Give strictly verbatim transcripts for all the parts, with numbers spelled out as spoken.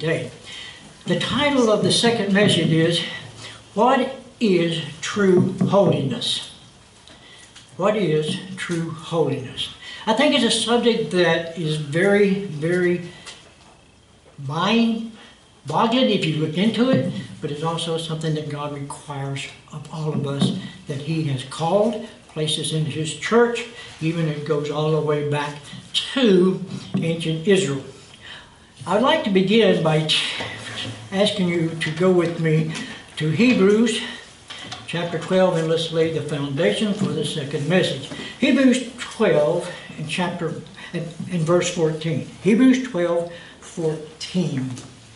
today. The title of the second message is, What is True Holiness? What is true holiness? I think it's a subject that is very, very mind-boggling if you look into it, but it's also something that God requires of all of us, that He has called, placed us into His church. Even it goes all the way back to ancient Israel. I'd like to begin by asking you to go with me to Hebrews chapter twelve, and let's lay the foundation for the second message. Hebrews twelve and chapter and, and verse fourteen. Hebrews twelve, fourteen.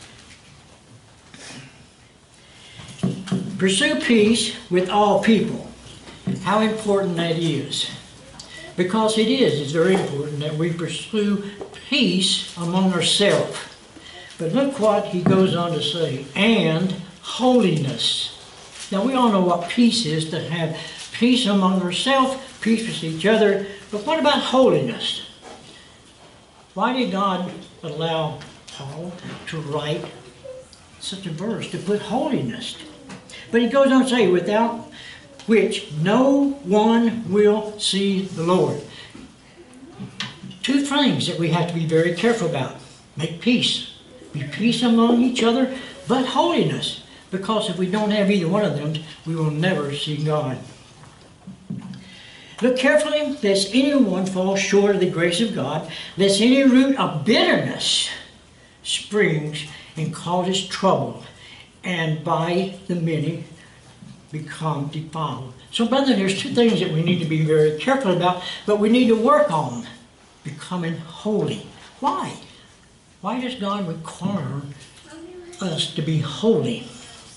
Pursue peace with all people. How important that is. Because it is, it's very important that we pursue peace among ourselves. But look what he goes on to say, and holiness. Now we all know what peace is, to have peace among ourselves, peace with each other, but what about holiness? Why did God allow Paul to write such a verse, to put holiness? But he goes on to say, without which no one will see the Lord. Two things that we have to be very careful about. Make peace. Be peace among each other, but holiness. Because if we don't have either one of them, we will never see God. Look carefully, lest anyone fall short of the grace of God, lest any root of bitterness springs and causes trouble, and by the many become defiled. So, brother, there's two things that we need to be very careful about, but we need to work on becoming holy. Why? Why does God require us to be holy?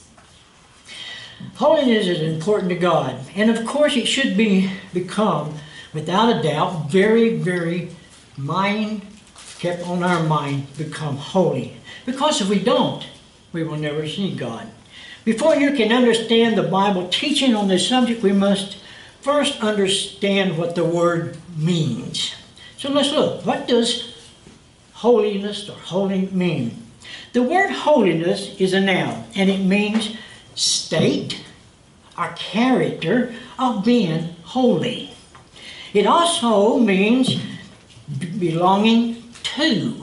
Holiness is important to God, and of course it should be become, without a doubt, very, very mind kept on our mind, become holy. Because if we don't, we will never see God. Before you can understand the Bible teaching on this subject, we must first understand what the word means. So let's look. What does holiness or holy mean? The word holiness is a noun, and it means state or character of being holy. It also means belonging to,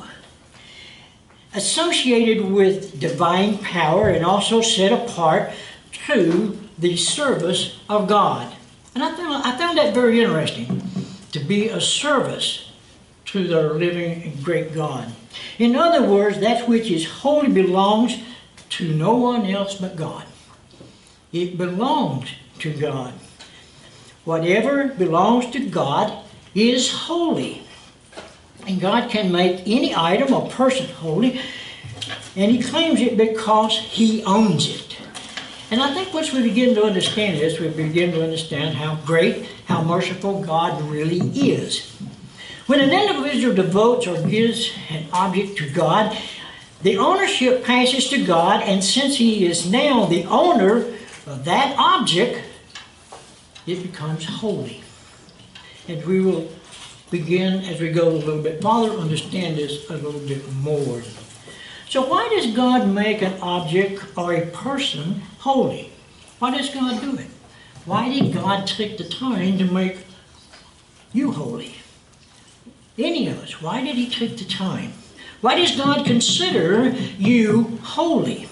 associated with divine power, and also set apart to the service of God. And I found, I found that very interesting, to be a service to the living and great God. In other words, that which is holy belongs to no one else but God. It belongs to God. Whatever belongs to God is holy. And God can make any item or person holy, and He claims it because He owns it. And I think once we begin to understand this, we begin to understand how great, how merciful God really is. When an individual devotes or gives an object to God, the ownership passes to God, and since He is now the owner of that object, it becomes holy. And we will begin, as we go a little bit farther, understand this a little bit more. So why does God make an object or a person holy? Why does God do it? Why did God take the time to make you holy? Any of us, why did He take the time? Why does God consider you holy?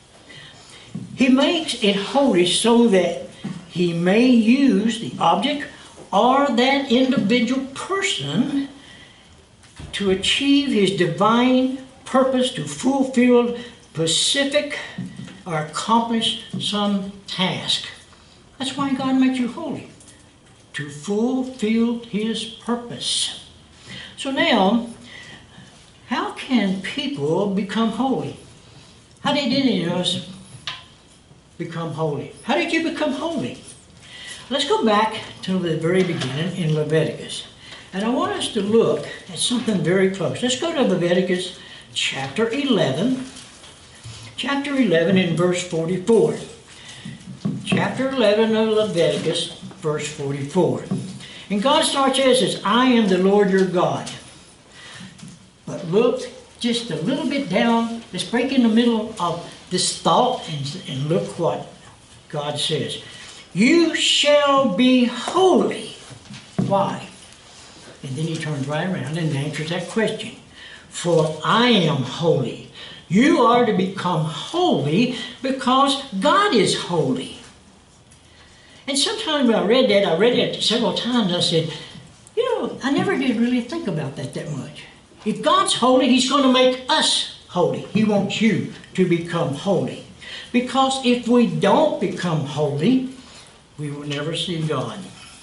He makes it holy so that He may use the object or that individual person to achieve His divine purpose, to fulfill specific or accomplish some task. That's why God makes you holy, to fulfill His purpose. So now, how can people become holy? How did any of us become holy? How did you become holy? Let's go back to the very beginning in Leviticus. And I want us to look at something very close. Let's go to Leviticus chapter eleven. Chapter eleven in verse forty-four. Chapter eleven of Leviticus, verse forty-four. And God starts as says, I am the Lord your God. But look just a little bit down Let's break in the middle of this thought and, and look what God says. You shall be holy. Why? And then he turns right around and answers that question. For I am holy. You are to become holy because God is holy. And sometimes when I read that, I read it several times, I said, you know, I never did really think about that that much. If God's holy, He's going to make us holy. He wants you to become holy. Because if we don't become holy, we will never see God.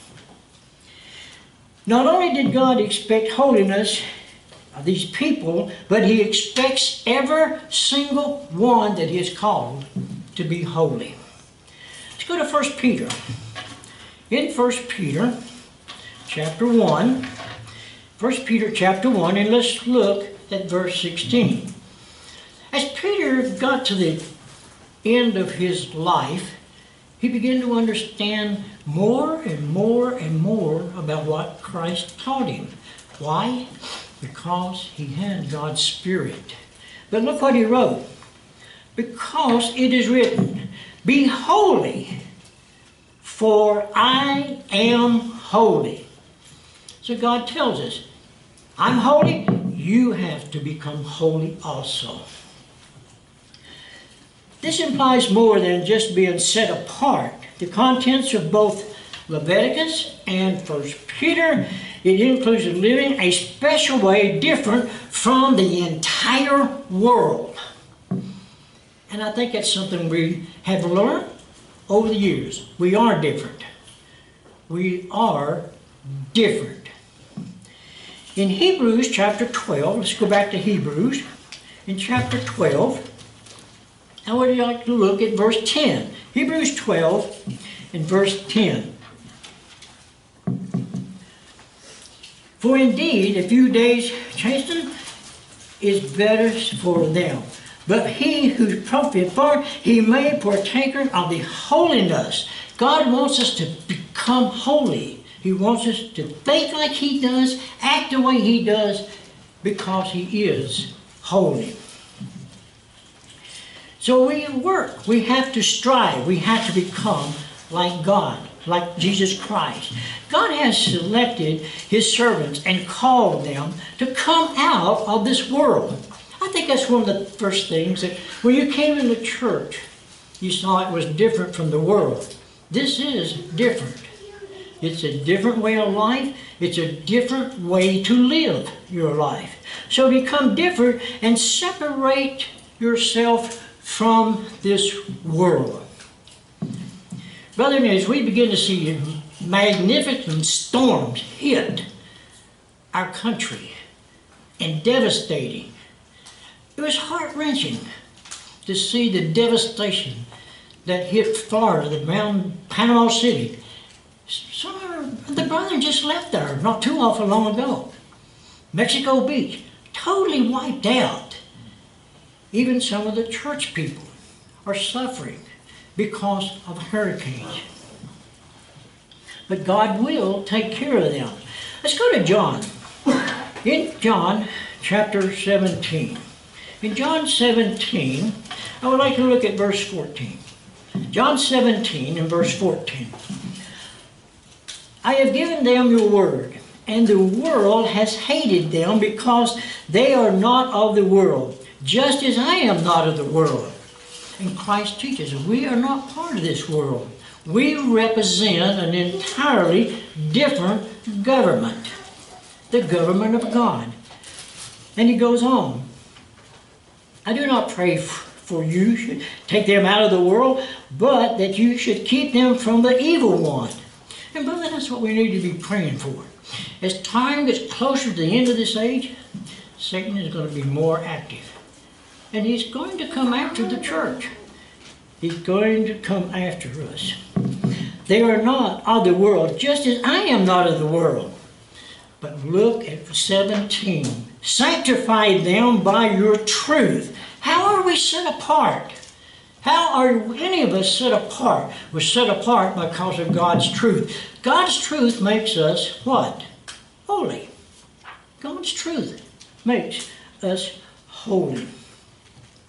Not only did God expect holiness of these people, but He expects every single one that He has called to be holy. Let's go to First Peter. In First Peter chapter one, First Peter chapter one, and let's look at verse sixteen. As Peter got to the end of his life, he began to understand more and more and more about what Christ taught him. Why? Because he had God's Spirit. But look what he wrote. Because it is written, be holy, for I am holy. So God tells us, I'm holy, you have to become holy also. This implies more than just being set apart. The contents of both Leviticus and First Peter, it includes living a special way different from the entire world. And I think that's something we have learned over the years. We are different. We are different. In Hebrews chapter twelve, let's go back to Hebrews. In chapter twelve, I would like to look at verse ten. Hebrews twelve and verse ten. For indeed, a few days chasten is better for them. But he who profiteth far, he made partaker of the holiness. God wants us to become holy. He wants us to think like He does, act the way He does, because He is holy. So we work. We have to strive. We have to become like God, like Jesus Christ. God has selected His servants and called them to come out of this world. I think that's one of the first things that when you came into church, you saw it was different from the world. This is different. It's a different way of life. It's a different way to live your life. So become different and separate yourself from this world. Brethren, as we begin to see magnificent storms hit our country and devastating, it was heart-wrenching to see the devastation that hit Florida, around Panama City. Some of the brethren just left there not too awful long ago. Mexico Beach, totally wiped out. Even some of the church people are suffering because of hurricanes. But God will take care of them. Let's go to John. In John chapter seventeen. In John seventeen, I would like to look at verse fourteen. John seventeen and verse fourteen. I have given them your word, and the world has hated them because they are not of the world, just as I am not of the world. And Christ teaches us we are not part of this world. We represent an entirely different government, the government of God. And he goes on, I do not pray for you should take them out of the world, but that you should keep them from the evil one. And brother, that's what we need to be praying for. As time gets closer to the end of this age, Satan is going to be more active. And he's going to come after the church. He's going to come after us. They are not of the world, just as I am not of the world. But look at seventeen. Sanctify them by your truth. How are we set apart? How are any of us set apart? We're set apart because of God's truth. God's truth makes us what? Holy. God's truth makes us holy.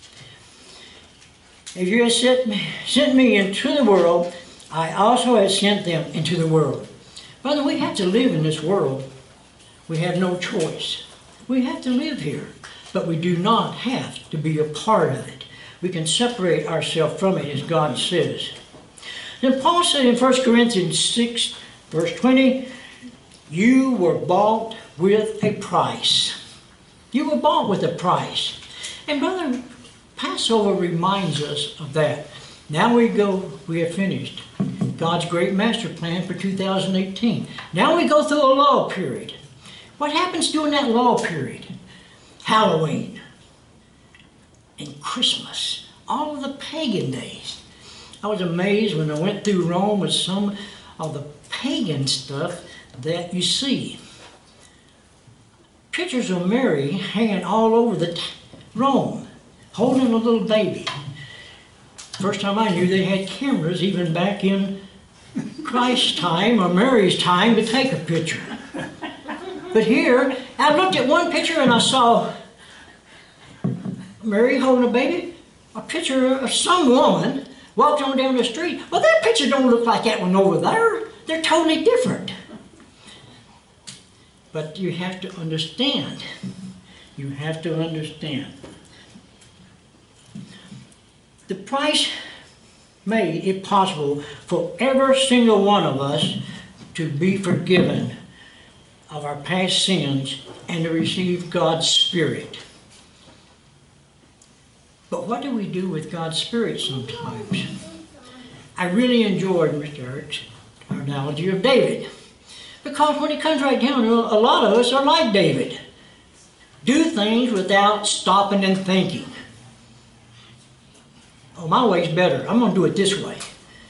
As you have sent me, sent me into the world, I also have sent them into the world. Brother, we have to live in this world. We have no choice. We have to live here, but we do not have to be a part of it. We can separate ourselves from it, as God says. Then Paul said in First Corinthians six, verse twenty, you were bought with a price. You were bought with a price. And brother, Passover reminds us of that. Now we go, we have finished God's great master plan for two thousand eighteen. Now we go through a lull period. What happens during that lull period? Halloween and Christmas, all of the pagan days. I was amazed when I went through Rome with some of the pagan stuff that you see. Pictures of Mary hanging all over the Rome, holding a little baby. First time I knew they had cameras even back in Christ's time or Mary's time to take a picture. But here, I looked at one picture and I saw Mary holding a baby, a picture of some woman walked on down the street. Well, that picture don't look like that one over there. They're totally different. But you have to understand. You have to understand. The price made it possible for every single one of us to be forgiven of our past sins and to receive God's Spirit. But what do we do with God's Spirit sometimes? I really enjoyed Mister Eric's analogy of David. Because when it comes right down to it, a lot of us are like David. Do things without stopping and thinking. Oh, my way's better. I'm going to do it this way.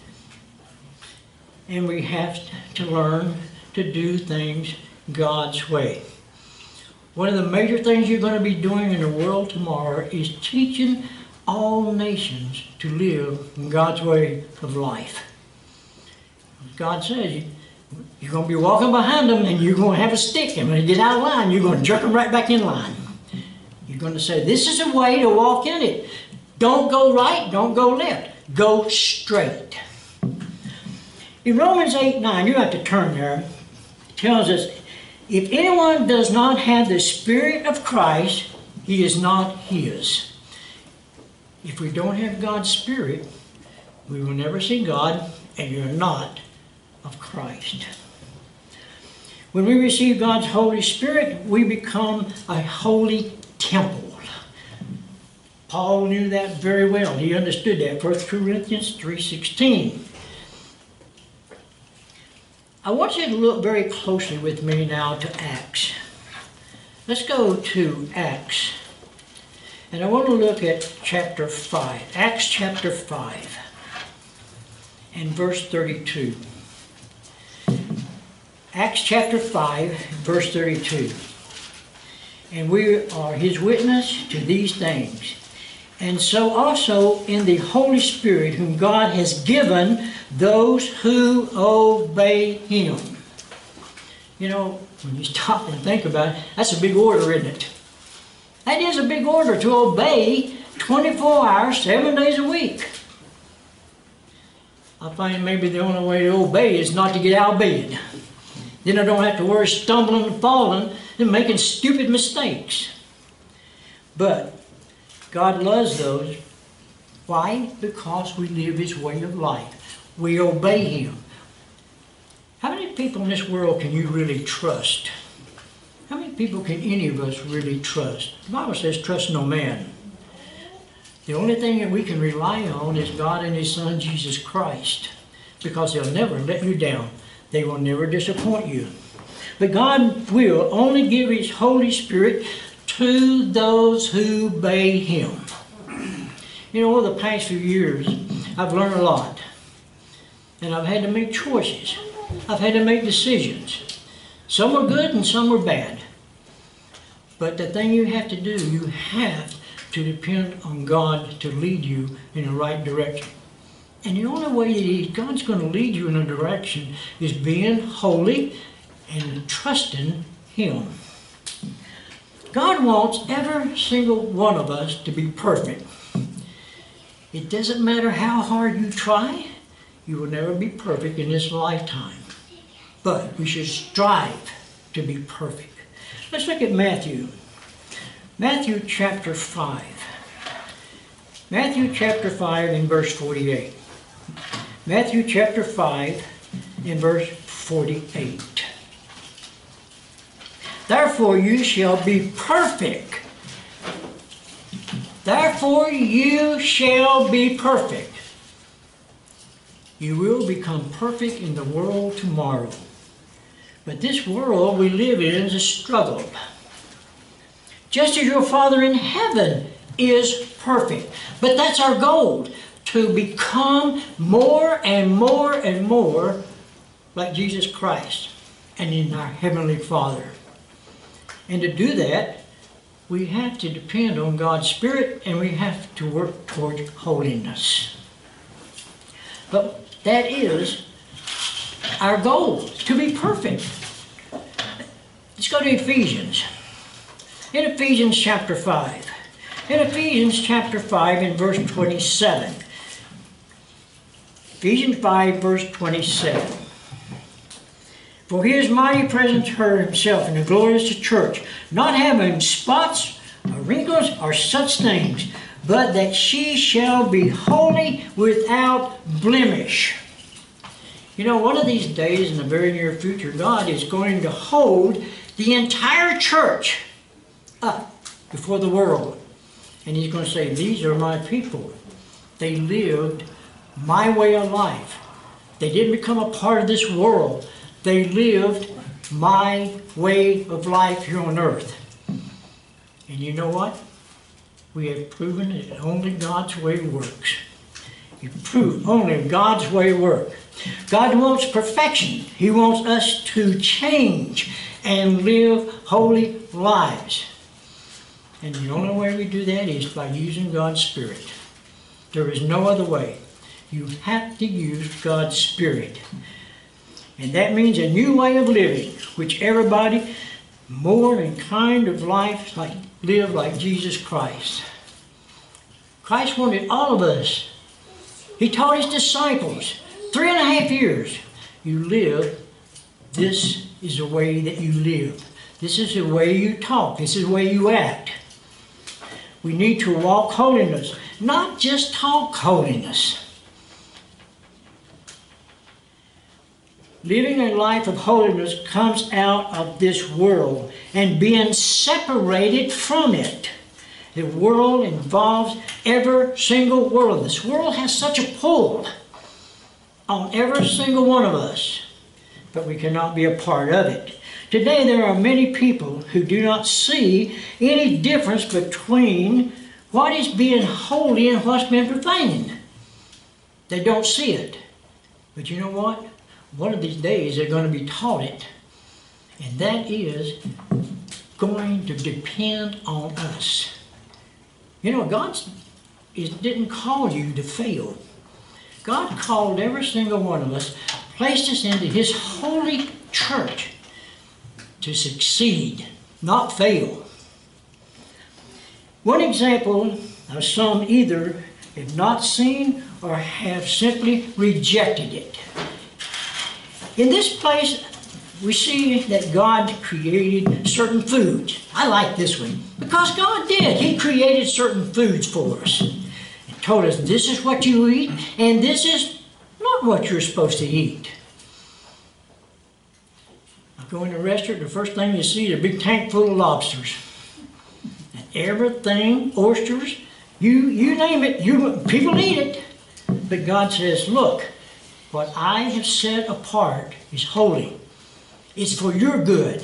And we have to learn to do things God's way. One of the major things you're going to be doing in the world tomorrow is teaching all nations to live in God's way of life. God says you're going to be walking behind them and you're going to have a stick, and when they get out of line, you're going to jerk them right back in line. You're going to say, this is a way to walk in it. Don't go right, don't go left. Go straight. In Romans eight nine, you have to turn there, it tells us, if anyone does not have the Spirit of Christ, he is not his. If we don't have God's Spirit, we will never see God, and you're not of Christ. When we receive God's Holy Spirit, we become a holy temple. Paul knew that very well. He understood that. First Corinthians three sixteen. I want you to look very closely with me now to Acts. Let's go to Acts. And I want to look at chapter five. Acts chapter five and verse thirty-two. Acts chapter five, verse thirty-two. And we are his witness to these things. And so also in the Holy Spirit, whom God has given those who obey him. You know, when you stop and think about it, that's a big order, isn't it? That is a big order, to obey twenty-four hours, seven days a week. I find maybe the only way to obey is not to get out of bed. Then I don't have to worry stumbling and falling and making stupid mistakes. But God loves those. Why? Because we live his way of life. We obey him. How many people in this world can you really trust? How many people can any of us really trust? The Bible says, trust no man. The only thing that we can rely on is God and his Son, Jesus Christ. Because they'll never let you down. They will never disappoint you. But God will only give his Holy Spirit to those who obey him. You know, over the past few years, I've learned a lot. And I've had to make choices. I've had to make decisions. Some were good and some were bad. But the thing you have to do, you have to depend on God to lead you in the right direction. And the only way that he, God's going to lead you in a direction is being holy and trusting him. God wants every single one of us to be perfect. It doesn't matter how hard you try, you will never be perfect in this lifetime. But we should strive to be perfect. Let's look at Matthew. Matthew chapter five. Matthew chapter five and verse forty-eight. Matthew chapter five and verse forty-eight. Therefore you shall be perfect. Therefore you shall be perfect. You will become perfect in the world tomorrow. But this world we live in is a struggle. Just as your Father in heaven is perfect. But that's our goal, to become more and more and more like Jesus Christ and in our Heavenly Father. And to do that, we have to depend on God's Spirit, and we have to work towards holiness. But that is our goal, to be perfect. Let's go to Ephesians. In Ephesians chapter five. In Ephesians chapter five and verse twenty-seven. Ephesians five verse twenty-seven. For his mighty presence heard himself in the glorious church, not having spots or wrinkles or such things, but that she shall be holy without blemish. You know, one of these days in the very near future, God is going to hold the entire church up before the world. And He's going to say, these are my people. They lived my way of life. They didn't become a part of this world. They lived my way of life here on earth. And you know what? We have proven that only God's way works. You prove only God's way works. God wants perfection. He wants us to change and live holy lives. And the only way we do that is by using God's Spirit. There is no other way. You have to use God's Spirit. And that means a new way of living, which everybody more and kind of life like live like Jesus Christ. Christ wanted all of us. He taught His disciples, three and a half years, you live, this is the way that you live. This is the way you talk. This is the way you act. We need to walk holiness, not just talk holiness. Living a life of holiness comes out of this world and being separated from it. The world involves every single world. This world has such a pull on every single one of us, but we cannot be a part of it. Today there are many people who do not see any difference between what is being holy and what's been profaned. They don't see it. But you know what? One of these days they're going to be taught it. And that is going to depend on us. You know, God is, didn't call you to fail. God called every single one of us, placed us into His holy church to succeed, not fail. One example of some either have not seen or have simply rejected it. In this place, we see that God created certain foods. I like this one because God did. He created certain foods for us and told us this is what you eat and this is not what you're supposed to eat. I go in a restaurant, the first thing you see is a big tank full of lobsters. And everything, oysters, you, you name it, you, people eat it. But God says, look, what I have set apart is holy. It's for your good.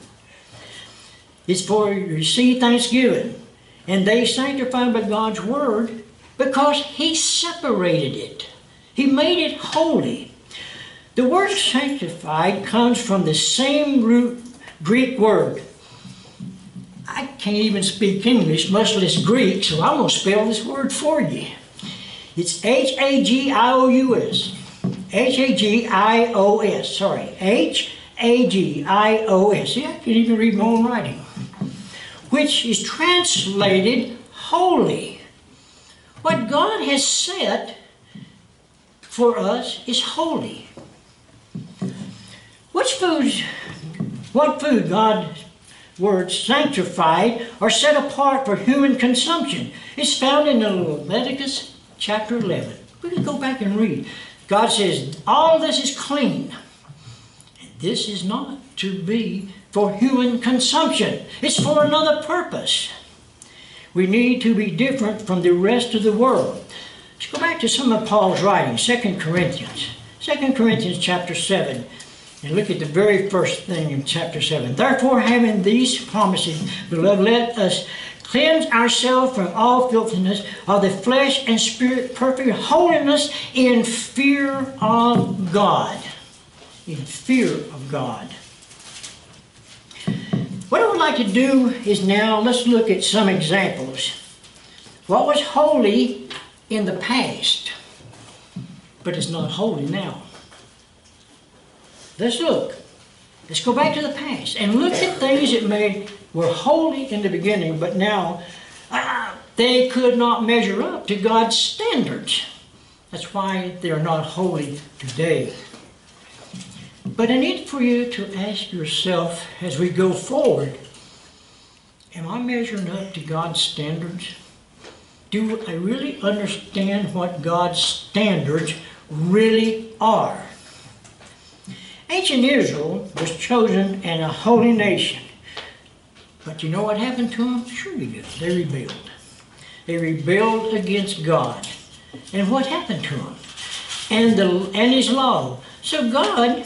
It's for you receive thanksgiving. And they sanctified by God's word because He separated it. He made it holy. The word sanctified comes from the same root Greek word. I can't even speak English, much less Greek, so I'm going to spell this word for you. It's H A G I O U S. H A G I O S, sorry. H A G I O S. See, I can even read my own writing. Which is translated holy. What what God has set for us is holy. Which foods, what food God's word sanctified or set apart for human consumption is found in Leviticus chapter eleven. We can go back and read. God says, all this is clean. And this is not to be for human consumption. It's for another purpose. We need to be different from the rest of the world. Let's go back to some of Paul's writings, Second Corinthians. Second Corinthians chapter seven. And look at the very first thing in chapter seven. Therefore, having these promises, beloved, let us cleanse ourselves from all filthiness of the flesh and spirit, perfect holiness in fear of God. In fear of God. What I would like to do is now, let's look at some examples. What was holy in the past, but it's not holy now. Let's look. Let's go back to the past and look at things that made were holy in the beginning, but now ah, they could not measure up to God's standards. That's why they are not holy today. But I need for you to ask yourself as we go forward, am I measuring up to God's standards? Do I really understand what God's standards really are? Ancient Israel was chosen and a holy nation. But you know what happened to them? Sure you do. They rebelled. They rebelled against God. And what happened to them? And, the, and His law. So God,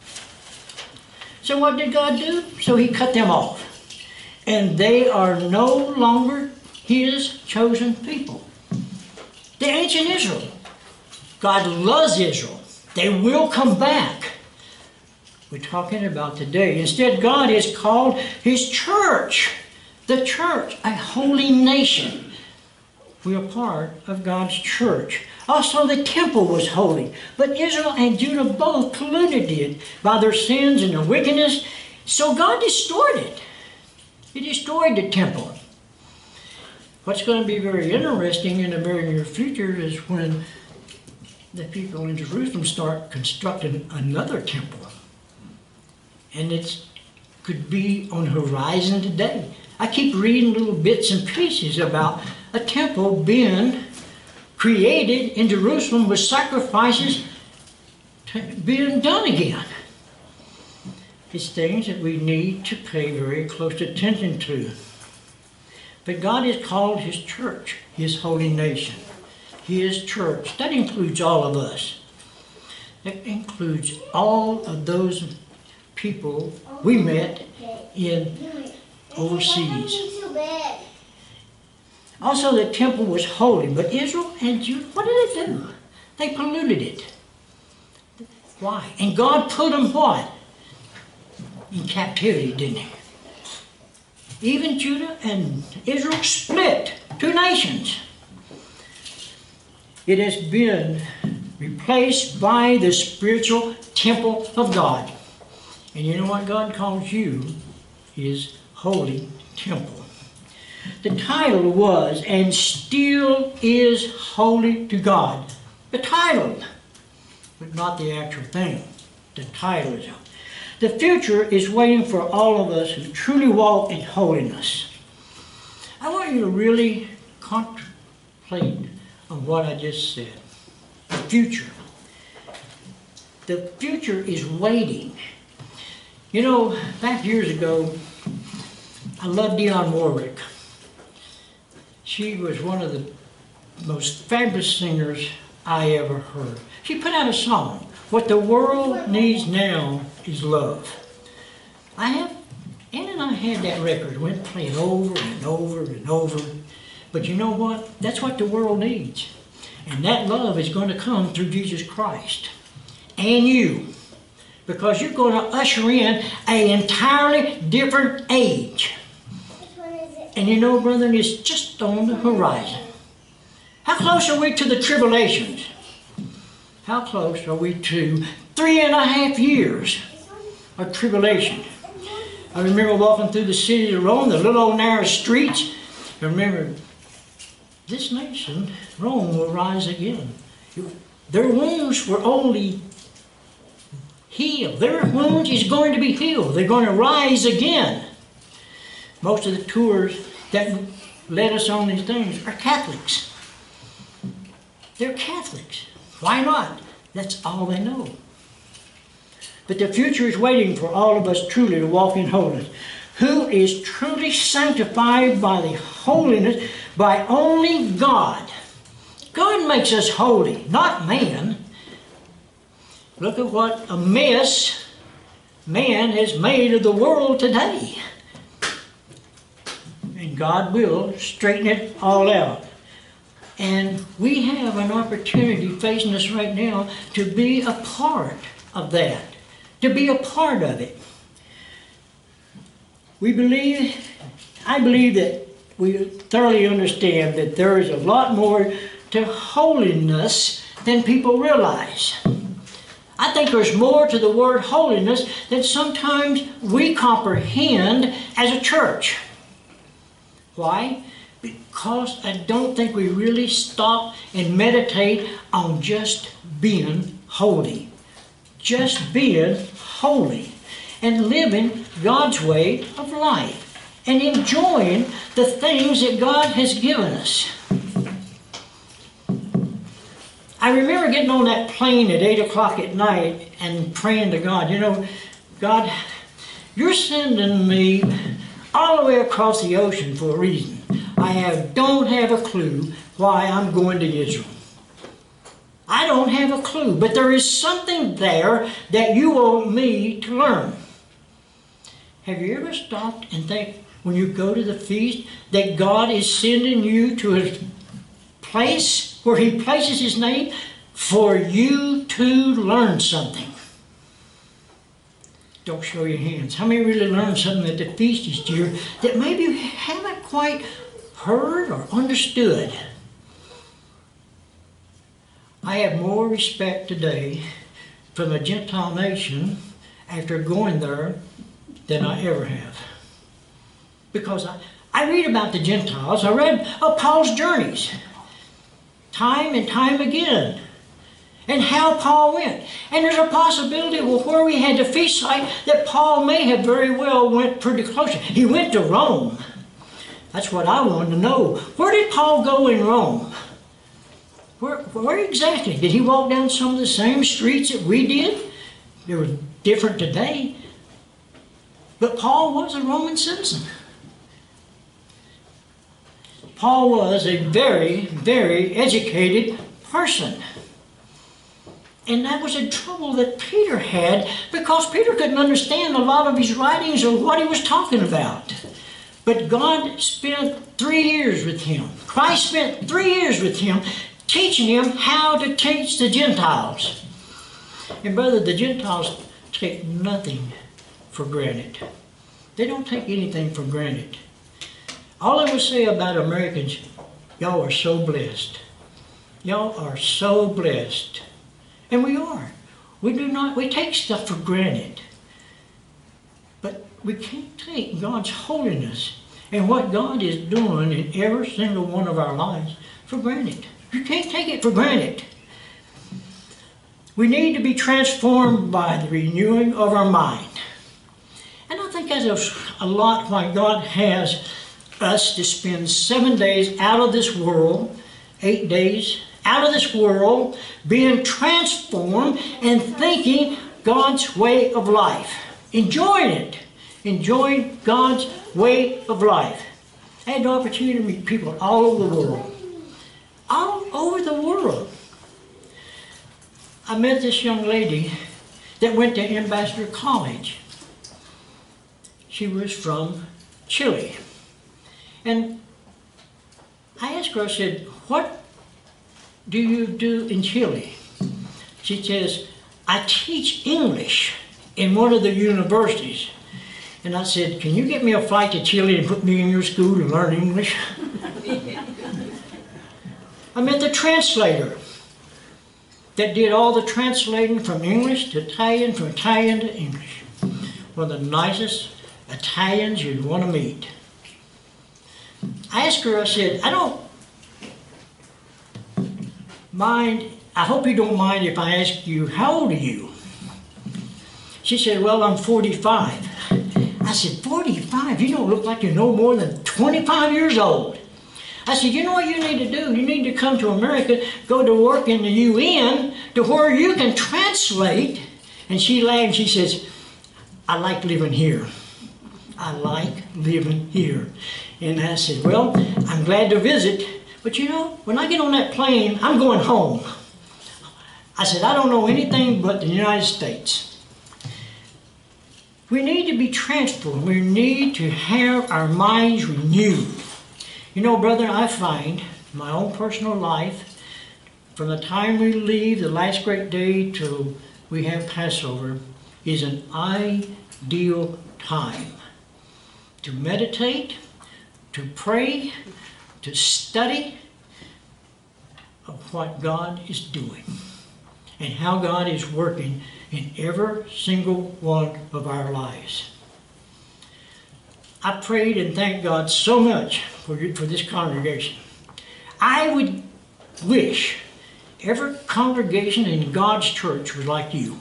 so what did God do? So He cut them off. And they are no longer His chosen people. The ancient Israel. God loves Israel. They will come back. We're talking about today. Instead, God has called His church, the church, a holy nation. We are part of God's church. Also, the temple was holy, but Israel and Judah both polluted it by their sins and their wickedness. So God destroyed it. He destroyed the temple. What's going to be very interesting in the very near future is when the people in Jerusalem start constructing another temple. And it could be on the horizon today. I keep reading little bits and pieces about a temple being created in Jerusalem with sacrifices being done again. It's things that we need to pay very close attention to. But God has called His church, His holy nation, His church. That includes all of us. That includes all of those people we met in overseas. Also, the temple was holy, but Israel and Judah, what did they do? They polluted it. Why? And God put them what? In captivity, didn't He? Even Judah and Israel split, two nations. It has been replaced by the spiritual temple of God. And you know what God calls you? His holy temple. The title was, and still is holy to God. The title, but not the actual thing. The title is. The future is waiting for all of us who truly walk in holiness. I want you to really contemplate on what I just said. The future. The future is waiting. You know, back years ago, I loved Dionne Warwick. She was one of the most fabulous singers I ever heard. She put out a song, What the World Needs Now is Love. I have, Ann and I had that record, went playing over and over and over. But you know what? That's what the world needs. And that love is going to come through Jesus Christ. And you. Because you're going to usher in an entirely different age. And you know, brethren, it's just on the horizon. How close are we to the tribulations? How close are we to three and a half years of tribulation? I remember walking through the city of Rome, the little old narrow streets. I remember this nation, Rome, will rise again. Their wounds were only healed. Their wounds is going to be healed. They're going to rise again. Most of the tours that led us on these things are Catholics. They're Catholics. Why not? That's all they know. But the future is waiting for all of us truly to walk in holiness. Who is truly sanctified by the holiness, by only God. God makes us holy, not man. Look at what a mess man has made of the world today. And God will straighten it all out. And we have an opportunity facing us right now to be a part of that, to be a part of it. We believe, I believe that we thoroughly understand that there is a lot more to holiness than people realize. I think there's more to the word holiness than sometimes we comprehend as a church. Why? Because I don't think we really stop and meditate on just being holy. Just being holy and living God's way of life and enjoying the things that God has given us. I remember getting on that plane at eight o'clock at night and praying to God, you know, God, you're sending me all the way across the ocean for a reason. I have, don't have a clue why I'm going to Israel. I don't have a clue, but there is something there that you want me to learn. Have you ever stopped and think, when you go to the feast, that God is sending you to a place where He places His name for you to learn something? Don't show your hands. How many really learned something at the feast this year that maybe you haven't quite heard or understood? I have more respect today for the Gentile nation after going there than I ever have. Because I, I read about the Gentiles. I read of Paul's journeys time and time again, and how Paul went. And there's a possibility, well, where we had the feast site, that Paul may have very well went pretty close. He went to Rome. That's what I wanted to know. Where did Paul go in Rome? Where, where exactly? Did he walk down some of the same streets that we did? They were different today. But Paul was a Roman citizen. Paul was a very, very educated person. And that was a trouble that Peter had, because Peter couldn't understand a lot of his writings or what he was talking about. But God spent three years with him. Christ spent three years with him, teaching him how to teach the Gentiles. And brother, the Gentiles take nothing for granted. They don't take anything for granted. All I would say about Americans, y'all are so blessed. Y'all are so blessed. And we are. We do not, we take stuff for granted. But we can't take God's holiness and what God is doing in every single one of our lives for granted. You can't take it for granted. We need to be transformed by the renewing of our mind. And I think that's a lot why God has us to spend seven days out of this world, eight days out of this world, being transformed and thinking God's way of life. Enjoying it. Enjoying God's way of life. I had the opportunity to meet people all over the world. All over the world. I met this young lady that went to Ambassador College. She was from Chile. And I asked her, I said, what do you do in Chile? She says, I teach English in one of the universities. And I said, can you get me a flight to Chile and put me in your school to learn English? I met the translator that did all the translating from English to Italian, from Italian to English. One of the nicest Italians you'd want to meet. I asked her, I said, I don't mind, I hope you don't mind if I ask you, how old are you? She said, well, I'm forty-five. I said, forty-five? You don't look like you're no more than twenty-five years old. I said, you know what you need to do? You need to come to America, go to work in the U N, to where you can translate. And she laughed, she says, I like living here. I like living here. And I said, well, I'm glad to visit, but you know, when I get on that plane, I'm going home. I said, I don't know anything but the United States. We need to be transformed. We need to have our minds renewed. You know, brother, I find my own personal life, from the time we leave the last great day till we have Passover, is an ideal time to meditate, to pray, to study of what God is doing and how God is working in every single one of our lives. I prayed and thanked God so much for, for this congregation. I would wish every congregation in God's church was like you.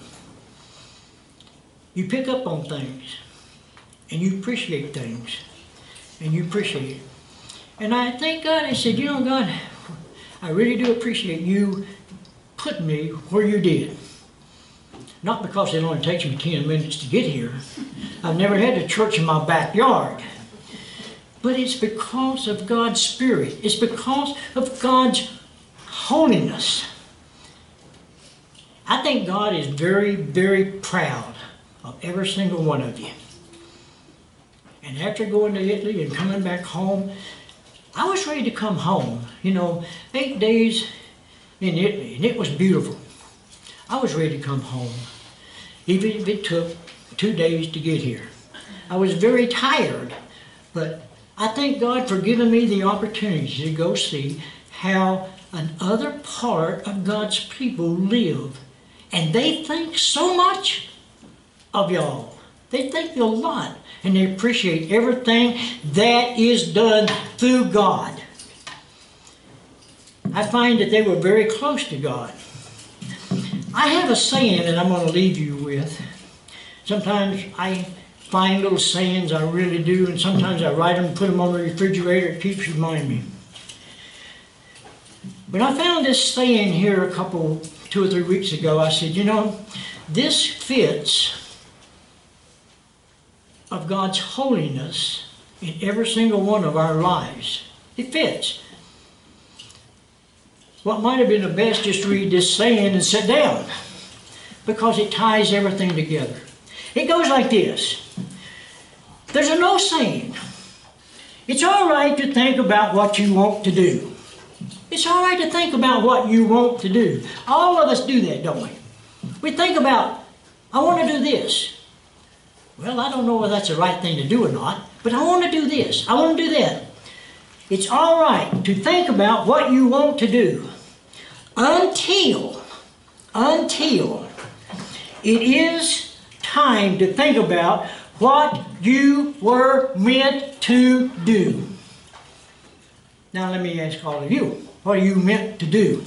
You pick up on things, and you appreciate things, and you appreciate it. And I thank God, I said, you know, God, I really do appreciate you putting me where you did. Not because it only takes me ten minutes to get here. I've never had a church in my backyard. But it's because of God's Spirit. It's because of God's holiness. I think God is very, very proud of every single one of you. And after going to Italy and coming back home, I was ready to come home. You know, eight days in Italy, and it was beautiful. I was ready to come home, even if it took two days to get here. I was very tired, but I thank God for giving me the opportunity to go see how another part of God's people live. And they think so much of y'all. They think a lot, and they appreciate everything that is done through God. I find that they were very close to God. I have a saying that I'm going to leave you with. Sometimes I find little sayings, I really do, and sometimes I write them and put them on the refrigerator. It keeps reminding me. But I found this saying here a couple, two or three weeks ago. I said, you know, this fits of God's holiness in every single one of our lives. It fits. What might have been the best, just read this saying and sit down, because it ties everything together. It goes like this. There's an old saying. It's all right to think about what you want to do. It's all right to think about what you want to do. All of us do that, don't we? We think about, I want to do this. Well, I don't know whether that's the right thing to do or not, but I want to do this. I want to do that. It's all right to think about what you want to do until, until it is time to think about what you were meant to do. Now let me ask all of you, what are you meant to do?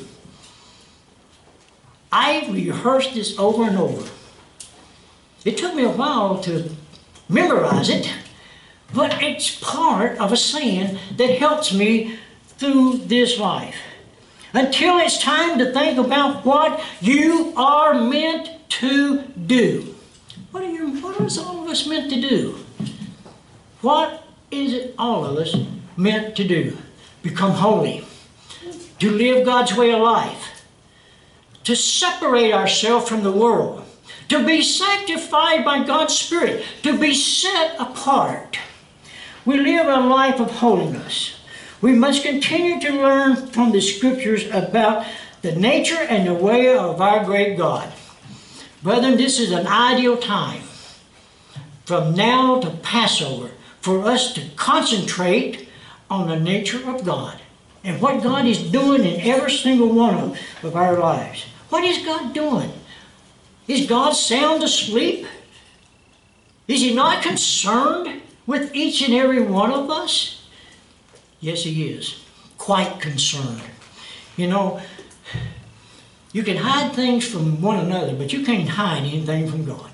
I rehearsed this over and over. It took me a while to memorize it, but it's part of a saying that helps me through this life. Until it's time to think about what you are meant to do. What are you, what is all of us meant to do? What is it all of us meant to do? Become holy. To live God's way of life. To separate ourselves from the world. To be sanctified by God's Spirit. To be set apart. We live a life of holiness. We must continue to learn from the Scriptures about the nature and the way of our great God. Brethren, this is an ideal time from now to Passover for us to concentrate on the nature of God and what God is doing in every single one of, of our lives. What is God doing? Is God sound asleep? Is He not concerned with each and every one of us? Yes, He is. Quite concerned. You know, You can hide things from one another, but you can't hide anything from God.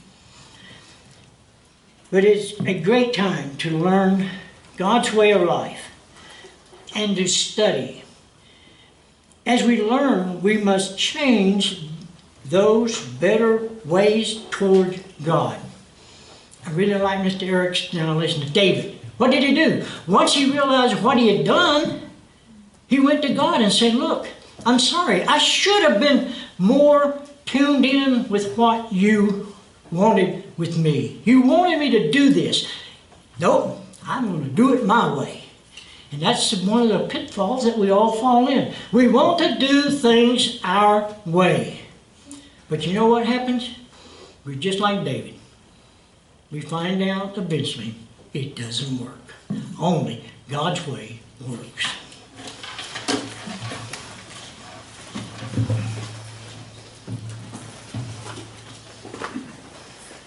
But it's a great time to learn God's way of life and to study. As we learn, we must change those better ways toward God. I really like Mister Eric's listen to David. What did he do? Once he realized what he had done, he went to God and said, look, I'm sorry. I should have been more tuned in with what you wanted with me. You wanted me to do this. Nope, I'm going to do it my way. And that's one of the pitfalls that we all fall in. We want to do things our way. But you know what happens? We're just like David. We find out eventually it doesn't work. Only God's way works.